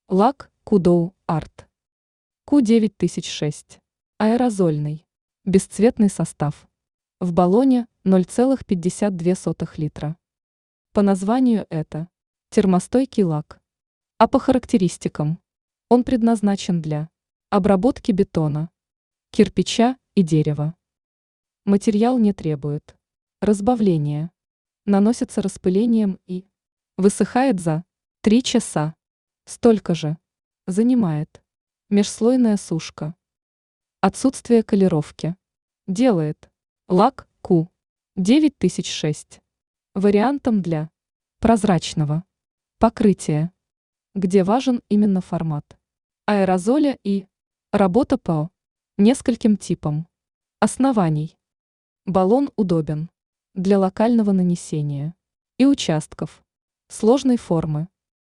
Лак Кудоу Арт. Q9006. Аэрозольный. Бесцветный состав. В баллоне 0,52 литра. По названию это термостойкий лак. А по характеристикам он предназначен для обработки бетона, кирпича и дерева. Материал не требует разбавления. Наносится распылением и высыхает за 3 часа. Столько же занимает межслойная сушка. Отсутствие колировки делает лак Q9006 вариантом для прозрачного покрытия, где важен именно формат аэрозоля и работа по нескольким типам оснований. Баллон удобен для локального нанесения и участков сложной формы.